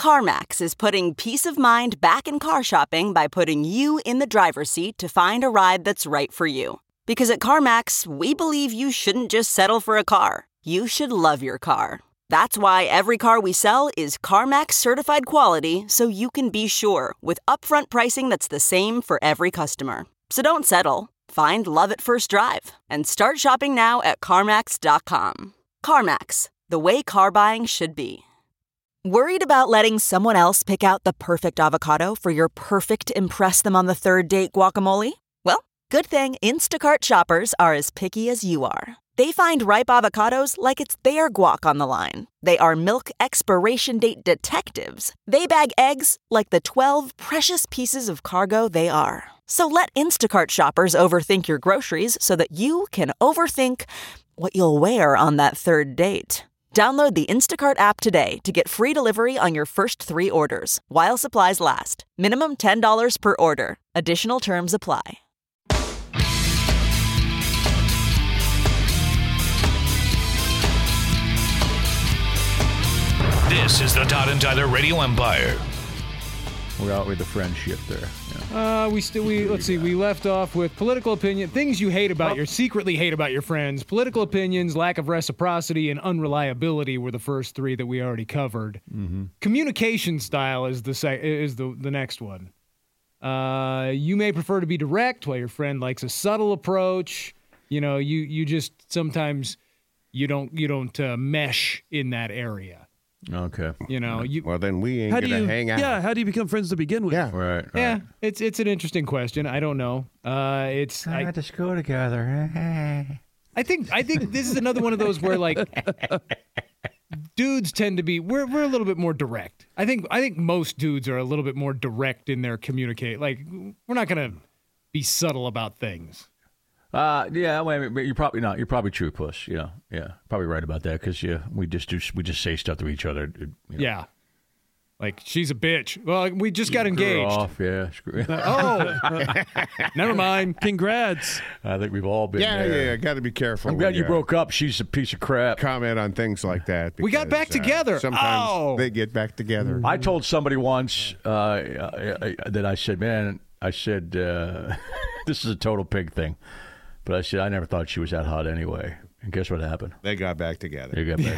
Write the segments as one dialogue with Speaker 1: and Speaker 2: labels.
Speaker 1: CarMax is putting peace of mind back in car shopping by putting you in the driver's seat to find a ride that's right for you. Because at CarMax, we believe you shouldn't just settle for a car. You should love your car. That's why every car we sell is CarMax certified quality, so you can be sure with upfront pricing that's the same for every customer. So don't settle. Find love at first drive and start shopping now at CarMax.com. CarMax, the way car buying should be. Worried about letting someone else pick out the perfect avocado for your perfect impress them on the third date guacamole? Well, good thing Instacart shoppers are as picky as you are. They find ripe avocados like it's their guac on the line. They are milk expiration date detectives. They bag eggs like the 12 precious pieces of cargo they are. So let Instacart shoppers overthink your groceries so that you can overthink what you'll wear on that third date. Download the Instacart app today to get free delivery on your first 3 orders, while supplies last. Minimum $10 per order. Additional terms apply.
Speaker 2: This is the Todd and Tyler Radio Empire.
Speaker 3: We're out with the friendship there.
Speaker 4: Yeah. Let's see. We left off with political opinion, things you hate about secretly hate about your friends. Political opinions, lack of reciprocity, and unreliability were the first 3 that we already covered. Mm-hmm. Communication style is the next one. You may prefer to be direct, while your friend likes a subtle approach. You know, you just sometimes you don't mesh in that area.
Speaker 3: Okay.
Speaker 4: You know,
Speaker 5: well, then we ain't going to hang out.
Speaker 6: Yeah, how do you become friends to begin with?
Speaker 5: Yeah.
Speaker 3: Right.
Speaker 4: Yeah, it's an interesting question. I don't know.
Speaker 3: I had to school together.
Speaker 4: I think this is another one of those where, like, dudes tend to be we're a little bit more direct. I think most dudes are a little bit more direct in their communicate. Like, we're not going to be subtle about things.
Speaker 3: Yeah, well, but you're probably not. You're probably true, Puss. Yeah, probably right about that because we just say stuff to each other. You know.
Speaker 4: Yeah, like she's a bitch. Well, we just got engaged.
Speaker 3: Off, yeah.
Speaker 4: Never mind.
Speaker 6: Congrats.
Speaker 3: I think we've all been there.
Speaker 5: Yeah. Got to be careful.
Speaker 3: I'm glad you broke up. She's a piece of crap.
Speaker 5: Comment on things like that. Because,
Speaker 4: we got back together.
Speaker 5: Sometimes they get back together.
Speaker 3: I told somebody once that I said, man, this is a total pig thing. But I said, I never thought she was that hot anyway. And guess what happened?
Speaker 5: They got back together.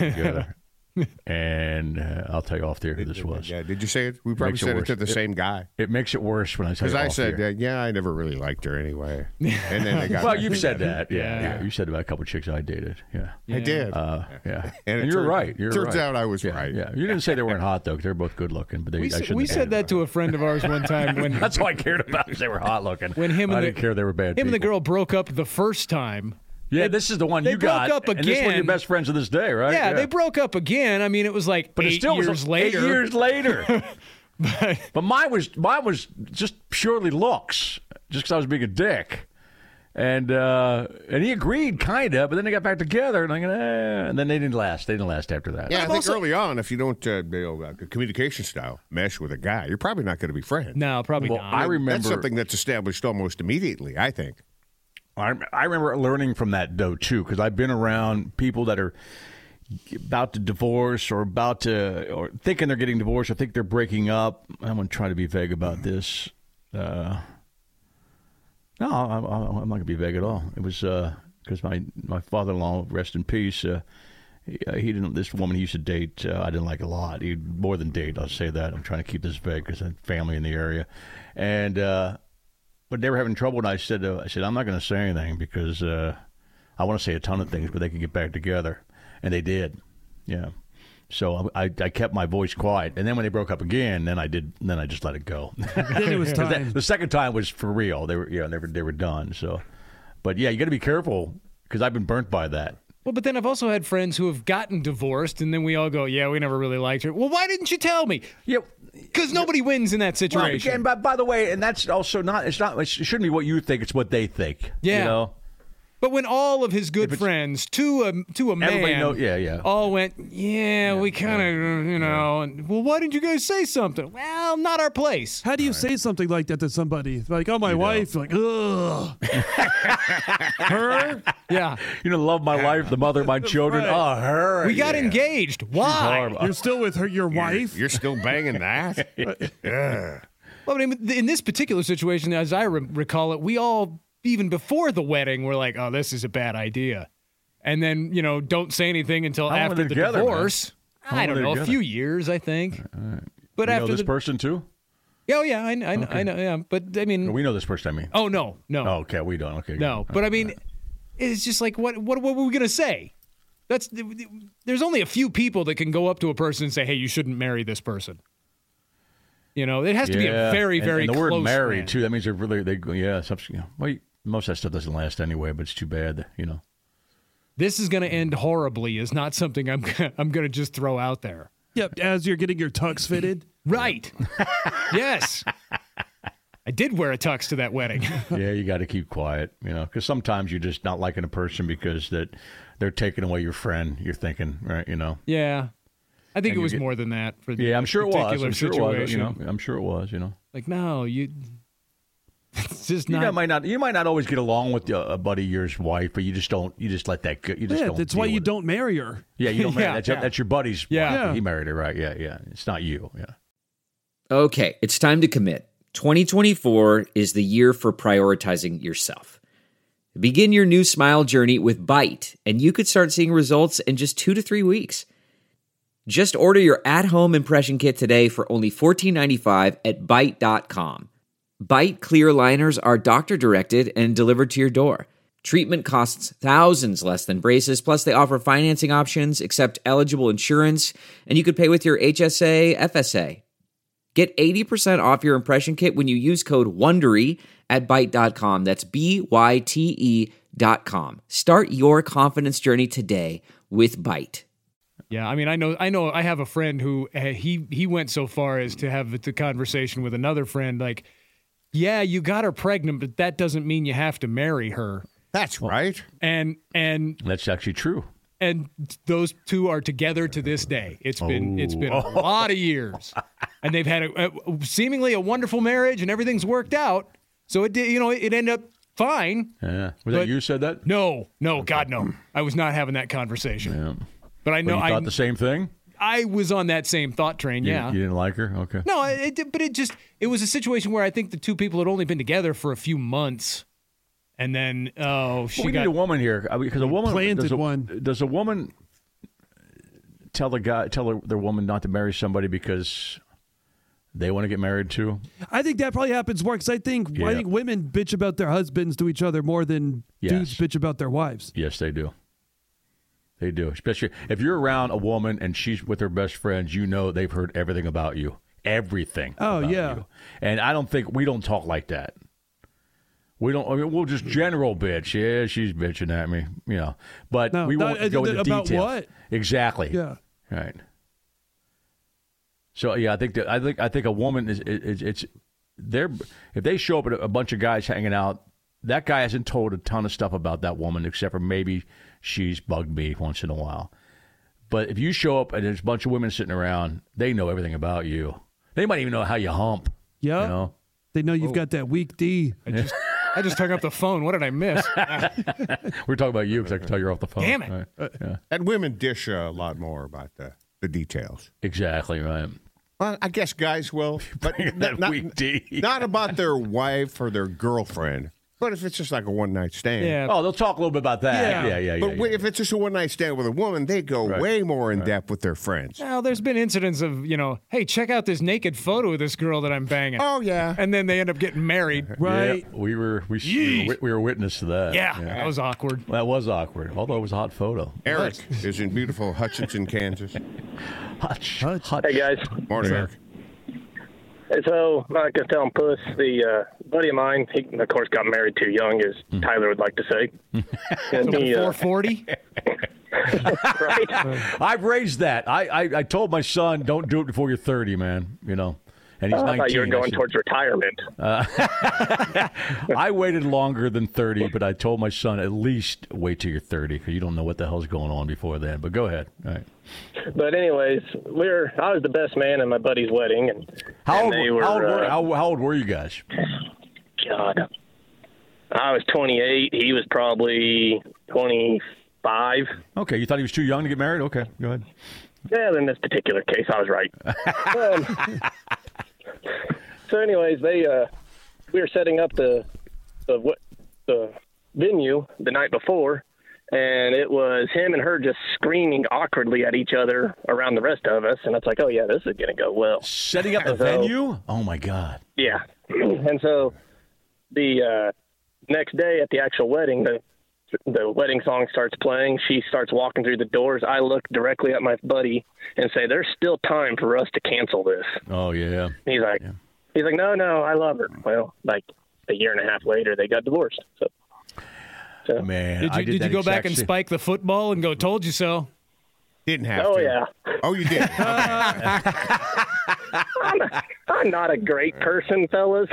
Speaker 3: And I'll tell you off the air who this was.
Speaker 5: Yeah, did you say it? We probably said it to the same guy.
Speaker 3: It makes it worse when I tell you off the air.
Speaker 5: Because I said, I never really liked her anyway. And then they got
Speaker 3: well, you've said that. Yeah. You said about a couple of chicks I dated. Yeah.
Speaker 5: I did.
Speaker 3: Yeah. And you're right.
Speaker 5: Turns out I was right.
Speaker 3: Yeah. You didn't say they weren't hot, though, because they're both good looking. But
Speaker 4: we said that to a friend of ours one time. When
Speaker 3: that's all I cared about is they were hot looking.
Speaker 4: When I
Speaker 3: didn't care they were bad
Speaker 4: Him and the girl broke up the first time.
Speaker 3: Yeah, this is the one you got.
Speaker 4: They broke up again.
Speaker 3: And this is one of your best friends to this day, right?
Speaker 4: Yeah, they broke up again. I mean, it was like
Speaker 3: but
Speaker 4: 8 years later.
Speaker 3: 8 years later. But mine was just purely looks, just because I was being a dick. And he agreed, kind of, but then they got back together, and then they didn't last. They didn't last after that.
Speaker 5: Yeah, I think early on, if you don't, communication style mesh with a guy, you're probably not going to be friends.
Speaker 4: No, probably not.
Speaker 3: I remember
Speaker 5: that's something that's established almost immediately, I think.
Speaker 3: I remember learning from that, though, too, because I've been around people that are about to divorce or thinking they're getting divorced or think they're breaking up. I'm going to try to be vague about this. No, I'm not going to be vague at all. It was because my father-in-law, rest in peace, he didn't. This woman he used to date, I didn't like a lot. He more than date. I'll say that. I'm trying to keep this vague because I had family in the area, and. But they were having trouble, and I said, I'm not going to say anything because I want to say a ton of things, but they could get back together, and they did, yeah. So I kept my voice quiet, and then when they broke up again, then I just let it go.
Speaker 6: Then it was time.
Speaker 3: The second time was for real. They were done. So, but yeah, you got to be careful because I've been burnt by that.
Speaker 4: Well, but then I've also had friends who have gotten divorced, and then we all go, yeah, we never really liked her. Well, why didn't you tell me?
Speaker 3: Yeah.
Speaker 4: Because nobody wins in that situation.
Speaker 3: Well, and by the way, and that's also it shouldn't be what you think, it's what they think.
Speaker 4: Yeah.
Speaker 3: You know?
Speaker 4: But when all of his good friends to a man, all went, we kind of, and, well, why didn't you guys say something? Well, not our place.
Speaker 6: How do you say something like that to somebody? Like, oh, my wife. Like, ugh. Her?
Speaker 4: Yeah.
Speaker 3: Love my wife, the mother of my children.
Speaker 6: Right.
Speaker 3: Oh, her.
Speaker 4: We got engaged. Why?
Speaker 6: You're still with her, your wife?
Speaker 5: You're still banging that? Yeah.
Speaker 4: Well, I mean, in this particular situation, as I recall it, we all, even before the wedding, were like, oh, this is a bad idea. And then, don't say anything until
Speaker 3: How long
Speaker 4: after
Speaker 3: were
Speaker 4: the
Speaker 3: they together,
Speaker 4: divorce.
Speaker 3: man?
Speaker 4: I don't know, a
Speaker 3: together?
Speaker 4: few years, I think. But
Speaker 3: You
Speaker 4: after
Speaker 3: know this person, too?
Speaker 4: Oh, yeah, I know, yeah. But, I mean.
Speaker 3: We know this person, I mean.
Speaker 4: Oh, no.
Speaker 3: Oh, okay, we don't. Okay.
Speaker 4: No,
Speaker 3: good.
Speaker 4: but I mean, it's just like, what were we going to say? There's only a few people that can go up to a person and say, hey, you shouldn't marry this person. It has to be a very, very
Speaker 3: and the
Speaker 4: close
Speaker 3: word married,
Speaker 4: friend.
Speaker 3: too, that means most of that stuff doesn't last anyway, but it's too bad,
Speaker 4: This is going to end horribly is not something I'm going to just throw out there.
Speaker 6: Yep, as you're getting your tux fitted.
Speaker 4: Right. Yes. I did wear a tux to that wedding.
Speaker 3: Yeah, you got to keep quiet, because sometimes you're just not liking a person because that they're taking away your friend. You're thinking, right,
Speaker 4: Yeah. I think it was more than that for the
Speaker 3: I'm sure it was.
Speaker 4: particular
Speaker 3: I'm sure
Speaker 4: situation.
Speaker 3: it was. I'm sure it was.
Speaker 4: Like, no, it's just
Speaker 3: You
Speaker 4: not.
Speaker 3: might not always get along with a buddy of yours wife, but you just don't. You just let that go. You just don't.
Speaker 6: That's
Speaker 3: deal
Speaker 6: why you
Speaker 3: with it.
Speaker 6: don't marry her.
Speaker 3: Yeah, you don't marry.
Speaker 4: Yeah,
Speaker 3: That's your buddy's.
Speaker 4: Yeah.
Speaker 3: wife. He married her, right? Yeah. It's not you. Yeah.
Speaker 7: Okay, it's time to commit. 2024 is the year for prioritizing yourself. Begin your new smile journey with Byte, and you could start seeing results in just 2 to 3 weeks. Just order your at-home impression kit today for only $14.95 at Byte.com. Byte clear liners are doctor-directed and delivered to your door. Treatment costs thousands less than braces, plus they offer financing options, accept eligible insurance, and you could pay with your HSA, FSA. Get 80% off your impression kit when you use code WONDERY at Byte.com. That's BYTE.com. Start your confidence journey today with Byte.
Speaker 4: Yeah, I mean, I know. I have a friend who he went so far as to have the conversation with another friend, like, yeah, you got her pregnant, but that doesn't mean you have to marry her.
Speaker 5: That's right.
Speaker 4: And
Speaker 3: That's actually true.
Speaker 4: And those two are together to this day. It's been a lot of years, and they've had seemingly a wonderful marriage, and everything's worked out. So it ended up fine.
Speaker 3: Yeah. Was that you said that?
Speaker 4: No, God, no. I was not having that conversation.
Speaker 3: Yeah.
Speaker 4: But I know
Speaker 3: you thought the same thing?
Speaker 4: I was on that same thought train. Yeah.
Speaker 3: You didn't like her? Okay.
Speaker 4: No, it was a situation where I think the two people had only been together for a few months, and then
Speaker 3: we need a woman here because a woman does a woman tell their woman not to marry somebody because they want to get married too?
Speaker 6: I think that probably happens more because I think women bitch about their husbands to each other more than dudes bitch about their wives.
Speaker 3: Yes, they do. They do, especially if you're around a woman and she's with her best friends. They've heard everything about you, everything.
Speaker 6: Oh
Speaker 3: about
Speaker 6: yeah,
Speaker 3: you. And I don't think we don't talk like that. We don't. I mean, we'll just general bitch. Yeah, she's bitching at me. But we won't go into
Speaker 6: about
Speaker 3: details.
Speaker 6: what
Speaker 3: Exactly.
Speaker 6: Yeah.
Speaker 3: Right. So I think a woman it's they're if they show up at a bunch of guys hanging out, that guy hasn't told a ton of stuff about that woman except for maybe she's bugged me once in a while. But if you show up and there's a bunch of women sitting around, they know everything about you. They might even know how you hump.
Speaker 6: Yeah. They know you've got that weak D.
Speaker 4: I just hung up the phone. What did I miss?
Speaker 3: We're talking about you because I can tell you're off the phone.
Speaker 4: Damn it.
Speaker 3: Right. Yeah.
Speaker 5: And women dish a lot more about the details.
Speaker 3: Exactly right.
Speaker 5: Well, I guess guys will, but not about their wife or their girlfriend. But if it's just like a one-night stand.
Speaker 4: Yeah.
Speaker 3: Oh, they'll talk a little bit about that. Yeah.
Speaker 5: But if it's just a one-night stand with a woman, they go way more in depth with their friends.
Speaker 4: Well, there's been incidents of, hey, check out this naked photo of this girl that I'm banging.
Speaker 5: Oh, yeah.
Speaker 4: And then they end up getting married.
Speaker 6: Right.
Speaker 3: Yeah, we were witness to that.
Speaker 4: Yeah, that was awkward.
Speaker 3: That was awkward, although it was a hot photo.
Speaker 5: Eric is in beautiful Hutchinson, Kansas.
Speaker 3: Hutch.
Speaker 8: Hey, guys.
Speaker 5: Morning, Eric.
Speaker 8: So, I'm not going to tell him puss. The buddy of mine, he, of course, got married too young, as Tyler would like to say. And he,
Speaker 4: 440?
Speaker 8: Right?
Speaker 3: I've raised that. I told my son, don't do it before you're 30, man. And And he's 19.
Speaker 8: I thought you were going towards retirement.
Speaker 3: I waited longer than 30, but I told my son, at least wait till you're 30 because you don't know what the hell's going on before then. But go ahead. All right.
Speaker 8: But anyways, I was the best man at my buddy's wedding. And
Speaker 3: how old were you guys?
Speaker 8: God. I was 28. He was probably 25.
Speaker 3: Okay, you thought he was too young to get married? Okay, go ahead.
Speaker 8: Yeah, in this particular case, I was right. So anyways, we were setting up the venue the night before, and it was him and her just screaming awkwardly at each other around the rest of us, and it's like, oh, yeah, this is going to go well.
Speaker 3: Setting up the venue? Oh, my God.
Speaker 8: Yeah. And so the next day at the actual wedding, the wedding song starts playing. She starts walking through the doors. I look directly at my buddy and say, there's still time for us to cancel this.
Speaker 3: Oh, yeah.
Speaker 8: He's like, no, I love her. Well, like a year and a half later, they got divorced. So.
Speaker 3: Man,
Speaker 4: did you go back and spike the football and go, told you so?
Speaker 5: Didn't have to.
Speaker 8: Oh, yeah.
Speaker 5: Oh, you did?
Speaker 8: I'm not a great person, fellas.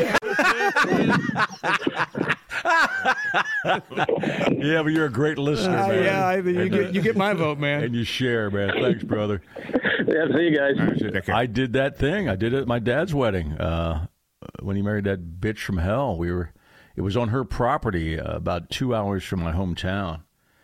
Speaker 3: Yeah, but you're a great listener, man.
Speaker 4: Yeah, you get my vote, man.
Speaker 3: And you share, man. Thanks, brother.
Speaker 8: Yeah, see you guys.
Speaker 3: I did that thing. I did it at my dad's wedding. When he married that bitch from hell, it was on her property about 2 hours from my hometown.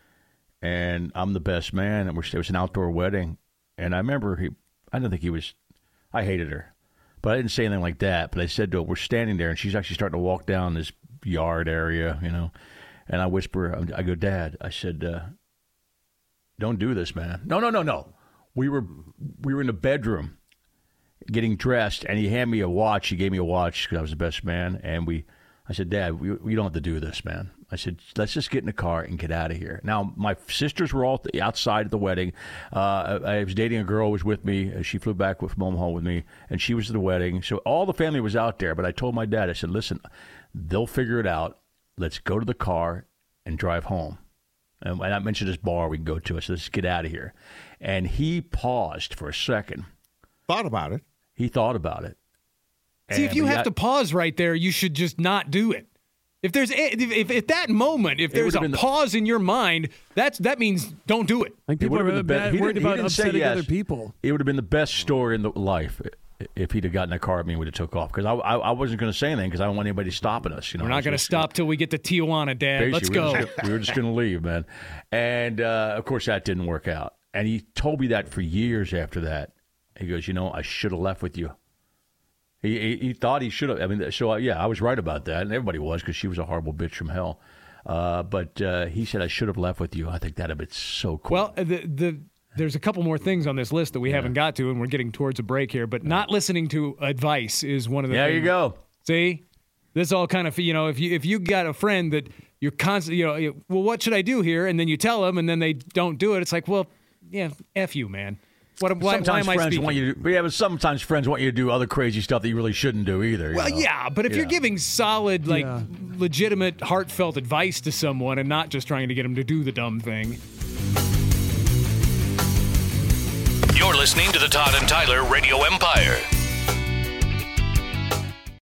Speaker 3: And I'm the best man. And it was an outdoor wedding. And I remember I hated her. But I didn't say anything like that. But I said to her, we're standing there, and she's actually starting to walk down this yard area, And I whisper, I go, Dad, I said, don't do this, man. No. We were in the bedroom getting dressed, and he handed me a watch. He gave me a watch because I was the best man. And I said, Dad, we don't have to do this, man. I said, let's just get in the car and get out of here. Now, my sisters were all outside of the wedding. I was dating a girl who was with me. She flew back from Omaha with me, and she was at the wedding. So all the family was out there. But I told my dad, I said, listen, they'll figure it out. Let's go to the car and drive home. And I mentioned this bar we can go to. I said, let's get out of here. And he paused for a second.
Speaker 5: Thought about it.
Speaker 3: He thought about it.
Speaker 4: See, if you have to pause right there, you should just not do it. If there's if that moment, if there's a pause in your mind, that means don't do it.
Speaker 6: Like people are worried about upsetting other people.
Speaker 3: It would have been the best story in life if he'd have gotten in a car with me and would have took off. Because I wasn't going to say anything because I don't want anybody stopping us.
Speaker 4: We're not going to stop till we get to Tijuana, Dad. Let's go.
Speaker 3: We were just going to leave, man. And, of course, that didn't work out. And he told me that for years after that. He goes, I should have left with you. He thought he should have. I mean, so, I was right about that. And everybody was because she was a horrible bitch from hell. But he said, I should have left with you. I think that would have been so cool.
Speaker 4: Well, there's a couple more things on this list that we haven't got to, and we're getting towards a break here. But not listening to advice is one of the things.
Speaker 3: There you go.
Speaker 4: See? This all kind of, if you got a friend that you're constantly, well, what should I do here? And then you tell them, and then they don't do it. It's like, well, yeah, F you, man. Why am I speaking?
Speaker 3: But sometimes friends want you to do other crazy stuff that you really shouldn't do either.
Speaker 4: Well, yeah, but if you're giving solid, legitimate, heartfelt advice to someone and not just trying to get them to do the dumb thing.
Speaker 2: You're listening to the Todd and Tyler Radio Empire.